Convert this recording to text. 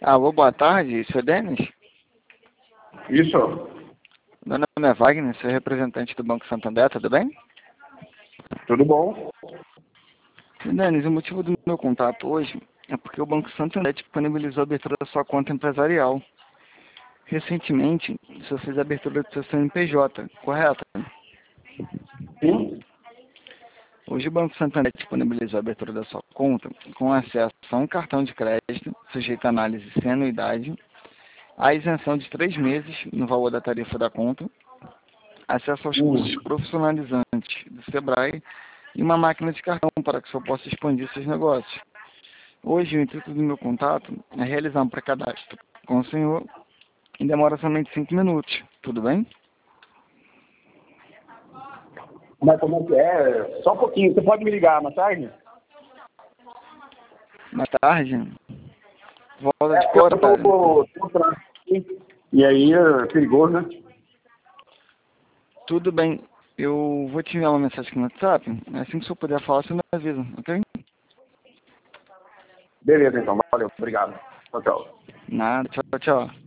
Alô, boa tarde, seu Denis? Isso. Meu nome é Wagner, sou representante do Banco Santander, tudo bem? Tudo bom? Seu Denis, o motivo do meu contato hoje é porque o Banco Santander disponibilizou a abertura da sua conta empresarial. Recentemente, o senhor fez a abertura do seu CNPJ, correto? Sim. Hoje o Banco Santander disponibilizou a abertura da sua conta com acesso a um cartão de crédito, sujeito a análise sem anuidade, a isenção de 3 meses no valor da tarifa da conta, acesso aos cursos profissionalizantes do Sebrae e uma máquina de cartão para que o senhor possa expandir seus negócios. Hoje, o intuito do meu contato é realizar um pré-cadastro com o senhor e demora somente 5 minutos. Tudo bem? Mas como é que é? Só um pouquinho. Você pode me ligar mais tarde? Mais tarde? Volta de Eu fora, tá? tô aqui. E aí é perigoso, né? Tudo bem. Eu vou te enviar uma mensagem aqui no WhatsApp. Assim que o senhor puder falar, você me avisa, ok? Beleza, então. Valeu. Obrigado. Tchau, tchau. Nada. Tchau, tchau.